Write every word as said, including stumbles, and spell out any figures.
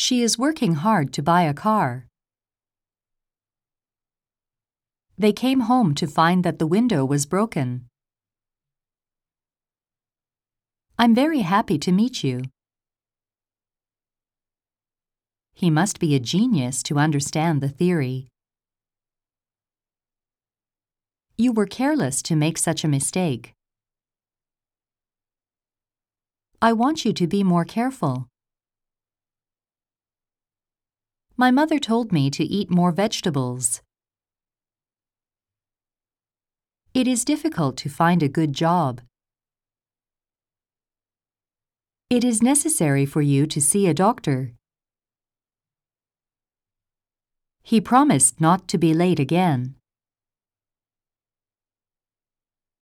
She is working hard to buy a car. They came home to find that the window was broken. I'm very happy to meet you. He must be a genius to understand the theory. You were careless to make such a mistake. I want you to be more careful. My mother told me to eat more vegetables. It is difficult to find a good job. It is necessary for you to see a doctor. He promised not to be late again.